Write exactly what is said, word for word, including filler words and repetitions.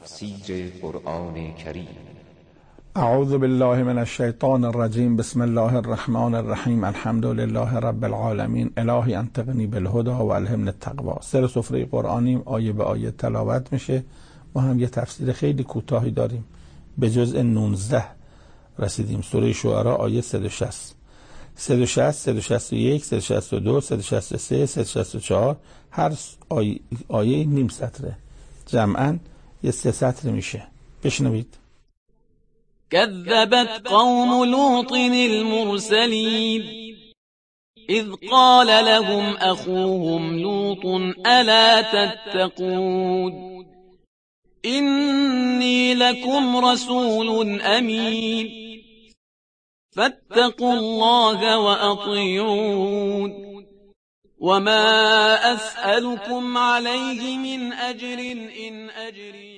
تفسیر قرآن کریم. اعوذ بالله من الشیطان الرجیم. بسم الله الرحمن الرحیم. الحمد لله رب العالمین. الهی انطقنی بالهدی و الهمنی التقوی. سر سفره قرآنیم، آیه به آیه تلاوت میشه. ما هم یه تفسیر خیلی کوتاهی داریم. به جزء نوزده رسیدیم. سوره شعراء آیه صد و شصت، صد و شصت، صد و شصت و یک، صد و شصت و دو، صد و شصت و سه، صد و شصت و چهار. هر آیه, آیه نیم سطره، جمعاً یه سه سطر میشه. بشنوید. كذبت قوم لوط المرسلين إذ قال لهم أخوهم لوط ألا تتقون إني لكم رسول أمين فاتقوا الله وأطيعون وما أسألكم عليه من أجر إن أجري